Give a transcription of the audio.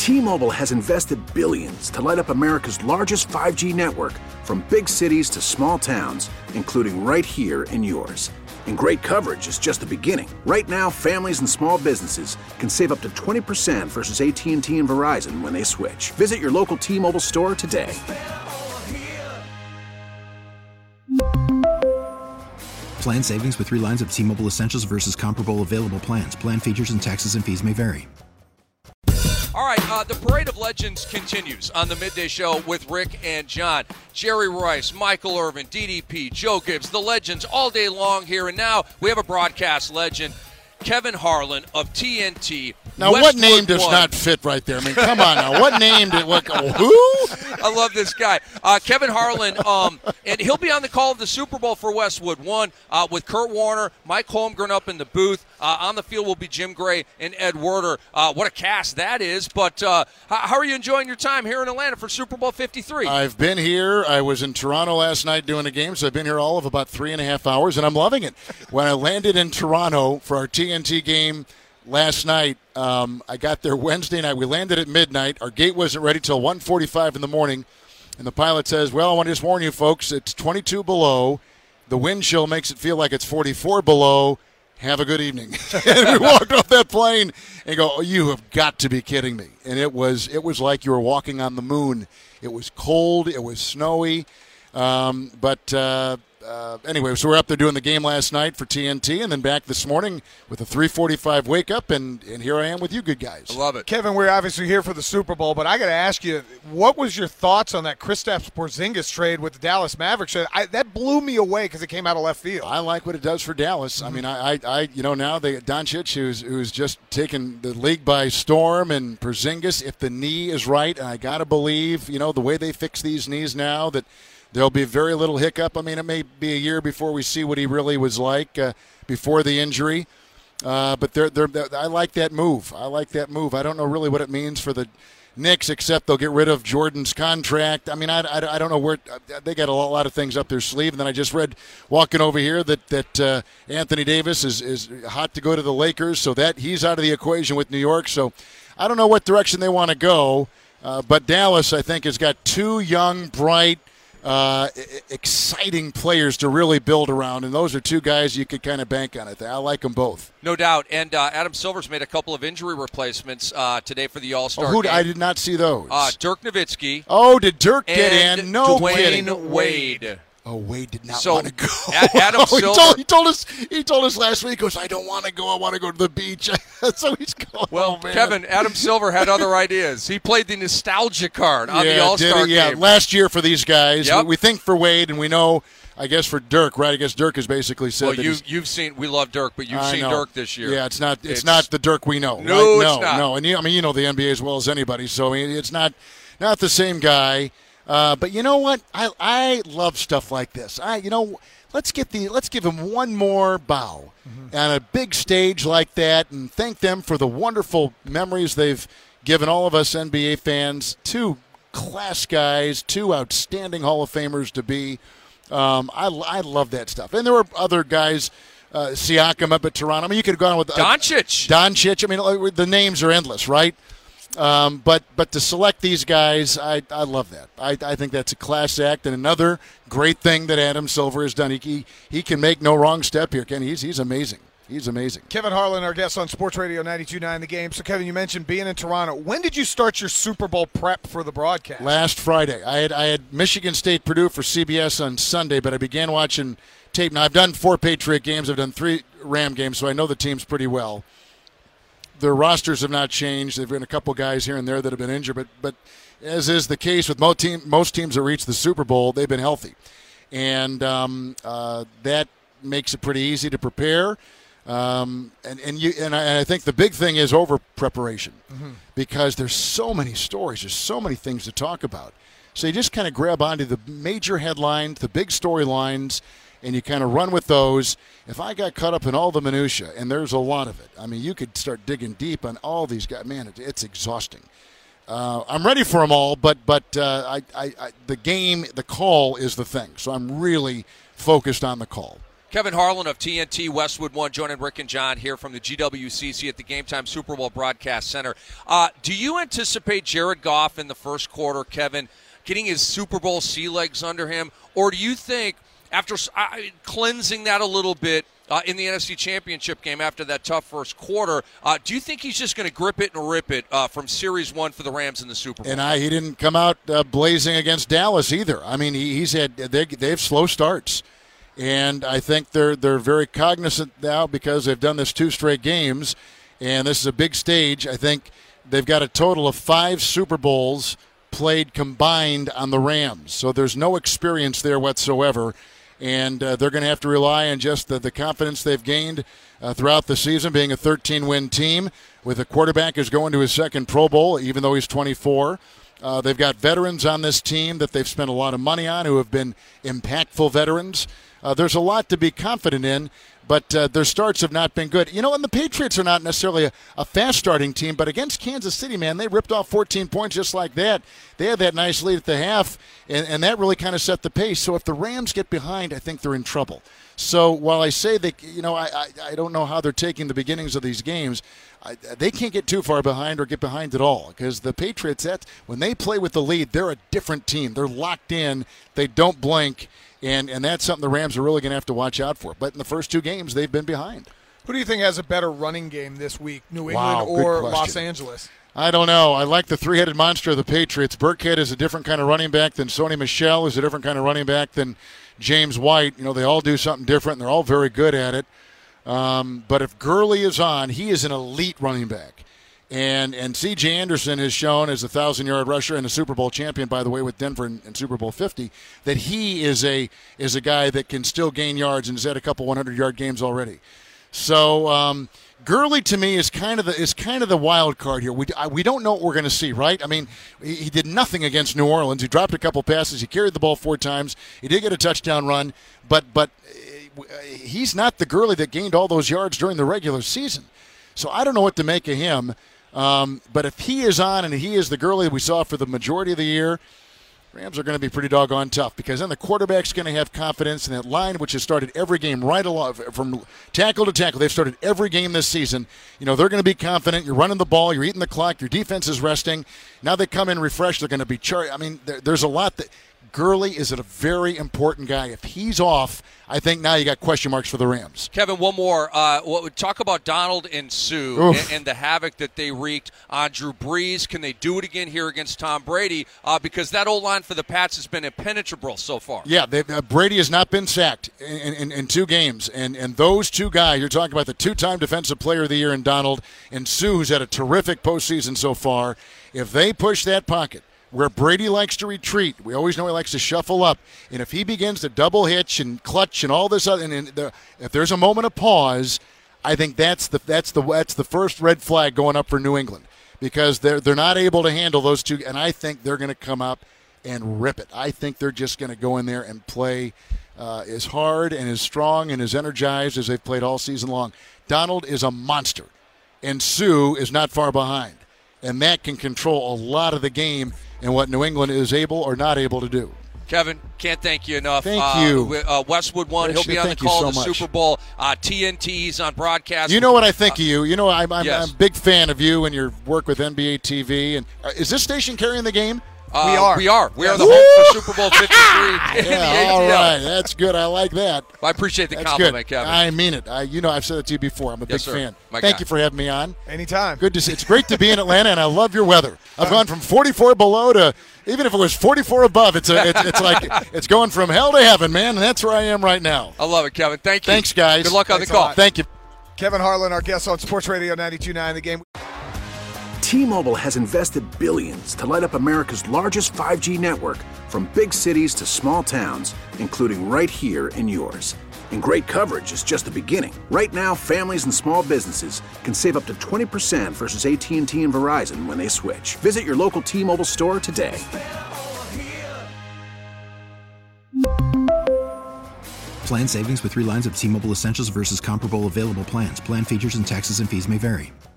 T-Mobile has invested billions to light up America's largest 5G network, from big cities to small towns, including right here in yours. And great coverage is just the beginning. Right now, families and small businesses can save up to 20% versus AT&T and Verizon when they switch. Visit your local T-Mobile store today. Plan savings with 3 lines of T-Mobile Essentials versus comparable available plans. Plan features and taxes and fees may vary. All right, the Parade of Legends continues on the Midday Show with Rick and John. Jerry Rice, Michael Irvin, DDP, Joe Gibbs, the legends all day long here. And now we have a broadcast legend, Kevin Harlan of TNT. Now, Westwood what name does not fit right there? I mean, come on now. What name did what? Who? I love this guy. Kevin Harlan, and he'll be on the call of the Super Bowl for Westwood One with Kurt Warner, Mike Holmgren up in the booth. On the field will be Jim Gray and Ed Werder. What a cast that is. But how are you enjoying your time here in Atlanta for Super Bowl 53? I've been here. I was in Toronto last night doing a game, so I've been here all of about 3.5 hours, and I'm loving it. When I landed in Toronto for our TNT game last night, I got there Wednesday night. We landed at midnight. Our gate wasn't ready till 1:45 in the morning. And the pilot says, well, I want to just warn you folks, it's 22 below. The wind chill makes it feel like it's 44 below. Have a good evening. And we walked off that plane and go, oh, you have got to be kidding me. And it was like you were walking on the moon. It was cold. It was snowy. Anyway, so we're up there doing the game last night for TNT, and then back this morning with a 3:45 wake-up, and here I am with you good guys. I love it. Kevin, we're obviously here for the Super Bowl, but I got to ask you, what was your thoughts on that Kristaps Porzingis trade with the Dallas Mavericks? That blew me away because it came out of left field. I like what it does for Dallas. I mean, I now they Doncic, who's just taken the league by storm, and Porzingis, if the knee is right, and I got to believe, the way they fix these knees now, that there'll be very little hiccup. I mean, it may be a year before we see what he really was like before the injury. But I like that move. I don't know really what it means for the Knicks, except they'll get rid of Jordan's contract. I mean, I don't know where they got a lot of things up their sleeve. And then I just read walking over here that Anthony Davis is hot to go to the Lakers, so that he's out of the equation with New York. So I don't know what direction they want to go. But Dallas, I think, has got 2 young, bright, exciting players to really build around, and those are 2 guys you could kind of bank on it. I like them both. No doubt. And Adam Silver's made a couple of injury replacements today for the All-Star game. I did not see those. Dirk Nowitzki. Oh, did Dirk get in? No Dwayne kidding. Wade. Oh, Wade did not want to go. Adam Silver. He told us last week. He goes, I don't want to go. I want to go to the beach. So he's going. Well, Kevin, Adam Silver had other ideas. He played the nostalgia card on the All-Star game. Yeah, last year for these guys. Yep. We think for Wade, and we know, I guess, for Dirk, right? I guess Dirk has basically said you've seen. We love Dirk, but you've seen Dirk this year. Yeah, it's not the Dirk we know. No, right? It's not. No, and you know the NBA as well as anybody. So I mean, it's not the same guy. But you know what? I love stuff like this. Let's give him one more bow on a big stage like that, and thank them for the wonderful memories they've given all of us NBA fans. 2 class guys, 2 outstanding Hall of Famers to be. I love that stuff. And there were other guys. Siakam up at Toronto. I mean, you could have gone with Doncic. I mean, the names are endless, right? But to select these guys, I love that. I think that's a class act, and another great thing that Adam Silver has done. He can make no wrong step here, Ken. He's amazing. He's amazing. Kevin Harlan, our guest on Sports Radio 92.9 The Game. So, Kevin, you mentioned being in Toronto. When did you start your Super Bowl prep for the broadcast? Last Friday. I had Michigan State Purdue for CBS on Sunday, but I began watching tape. Now, I've done 4 Patriot games. I've done 3 Ram games, so I know the teams pretty well. Their rosters have not changed. There have been a couple guys here and there that have been injured, but as is the case with most teams that reach the Super Bowl, they've been healthy. And that makes it pretty easy to prepare. And I think the big thing is over preparation, because there's so many stories, there's so many things to talk about. So you just kind of grab onto the major headlines, the big storylines, and you kind of run with those. If I got caught up in all the minutia, and there's a lot of it, I mean, you could start digging deep on all these guys. Man, it's exhausting. I'm ready for them all, but the game, the call is the thing. So I'm really focused on the call. Kevin Harlan of TNT Westwood One joining Rick and John here from the GWCC at the Game Time Super Bowl Broadcast Center. Do you anticipate Jared Goff in the first quarter, Kevin, getting his Super Bowl sea legs under him? Or do you think after cleansing that a little bit in the NFC Championship game after that tough first quarter, do you think he's just going to grip it and rip it from Series 1 for the Rams in the Super Bowl? And he didn't come out blazing against Dallas either. I mean, they have slow starts. And I think they're very cognizant now because they've done this 2 straight games, and this is a big stage. I think they've got a total of 5 Super Bowls played combined on the Rams. So there's no experience there whatsoever, and they're going to have to rely on just the confidence they've gained throughout the season, being a 13-win team with a quarterback who's going to his second Pro Bowl, even though he's 24. They've got veterans on this team that they've spent a lot of money on who have been impactful veterans. There's a lot to be confident in, but their starts have not been good. And the Patriots are not necessarily a fast-starting team, but against Kansas City, man, they ripped off 14 points just like that. They had that nice lead at the half, and that really kind of set the pace. So if the Rams get behind, I think they're in trouble. So while I say they, I don't know how they're taking the beginnings of these games, they can't get too far behind or get behind at all because the Patriots, when they play with the lead, they're a different team. They're locked in. They don't blink. And that's something the Rams are really going to have to watch out for. But in the first 2 games, they've been behind. Who do you think has a better running game this week, New England or Los Angeles? I don't know. I like the 3-headed monster of the Patriots. Burkhead is a different kind of running back than Sony Michel is a different kind of running back than James White. They all do something different, and they're all very good at it. But if Gurley is on, he is an elite running back. And C.J. Anderson has shown as a 1,000-yard rusher and a Super Bowl champion, by the way, with Denver in Super Bowl 50, that he is a guy that can still gain yards and has had a couple 100-yard games already. So Gurley to me is kind of the wild card here. We don't know what we're going to see, right? I mean, he did nothing against New Orleans. He dropped a couple passes. He carried the ball 4 times. He did get a touchdown run, but he's not the Gurley that gained all those yards during the regular season. So I don't know what to make of him. But if he is on and he is the Gurley we saw for the majority of the year, Rams are going to be pretty doggone tough because then the quarterback's going to have confidence in that line, which has started every game right along from tackle to tackle. They've started every game this season. They're going to be confident. You're running the ball. You're eating the clock. Your defense is resting. Now they come in refreshed. They're going to be charged. I mean, there's a lot that Gurley is a very important guy. If he's off, I think now you got question marks for the Rams. Kevin, one more. Talk about Donald and Sue and the havoc that they wreaked on Drew Brees. Can they do it again here against Tom Brady? Because that O-line for the Pats has been impenetrable so far. Yeah, Brady has not been sacked in 2 games. And those 2 guys, you're talking about the 2-time Defensive Player of the Year in Donald and Sue, who's had a terrific postseason so far. If they push that pocket, where Brady likes to retreat, we always know he likes to shuffle up, and if he begins to double hitch and clutch and all this other, if there's a moment of pause, I think that's the first red flag going up for New England because they're not able to handle those 2, and I think they're going to come up and rip it. I think they're just going to go in there and play as hard and as strong and as energized as they've played all season long. Donald is a monster, and Sue is not far behind, and that can control a lot of the game and what New England is able or not able to do. Kevin, can't thank you enough. Thank you. Westwood One, he'll be on the call of the Super Bowl. TNT's on broadcast. You know what I think of you. I'm a big fan of you and your work with NBA TV. And is this station carrying the game? We are. We are the home for Super Bowl 53 in the ATL. All right. That's good. I like that. I appreciate the That's compliment, good. Kevin. I mean it. I've said it to you before. I'm a big fan. Thank you for having me on. Anytime. Good to see. It's great to be in Atlanta, and I love your weather. I've gone from 44 below to even if it was 44 above. It's like it's going from hell to heaven, man. And that's where I am right now. I love it, Kevin. Thank you. Thanks, guys. Good luck on the call. Thank you. Kevin Harlan, our guest on Sports Radio 92.9 The Game. T-Mobile has invested billions to light up America's largest 5G network from big cities to small towns, including right here in yours. And great coverage is just the beginning. Right now, families and small businesses can save up to 20% versus AT&T and Verizon when they switch. Visit your local T-Mobile store today. Plan savings with 3 lines of T-Mobile Essentials versus comparable available plans. Plan features and taxes and fees may vary.